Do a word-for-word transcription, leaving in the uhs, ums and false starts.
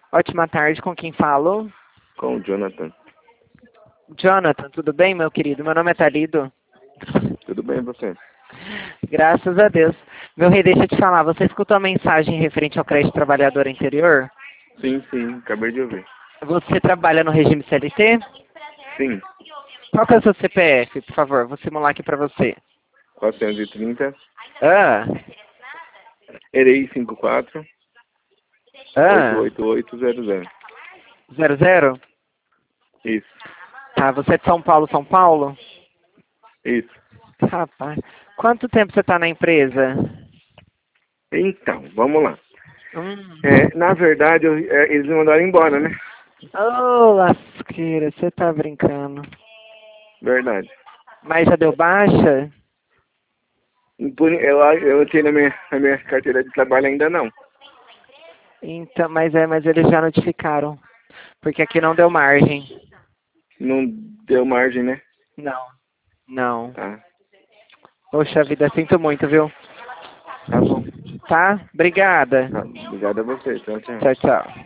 Ótima tarde, com quem falo? Com o Jonathan. Jonathan, tudo bem, meu querido? Meu nome é Talido. Tudo bem, você? Graças a Deus. Meu rei, deixa eu te falar, você escutou a mensagem referente ao crédito trabalhador anterior? Sim, sim, acabei de ouvir. Você trabalha no regime C L T? Sim, Qual que é o seu C P F, por favor? Vou simular aqui pra você. quatrocentos e trinta, Ah, EREI cinquenta e quatro, oito ah, oito oito zero zero. zero zero? Isso, Tá, você é de São Paulo, São Paulo? isso. Rapaz, quanto tempo você tá na empresa? Então, vamos lá. Hum. É, na verdade, eu- é, eles me mandaram embora, né? Ô, lasqueira, você tá brincando. Verdade. Mas já deu baixa? Por- Eu, eu tenho na minha, na minha carteira de trabalho ainda não. Então, mas é, mas eles já notificaram. Porque aqui não deu margem. Não deu margem, né? Não. Não. Tá. Poxa vida, sinto muito, viu? Tá bom. Tá? Obrigada. Tá. Obrigado a você. Tchau, tchau. Tchau, tchau.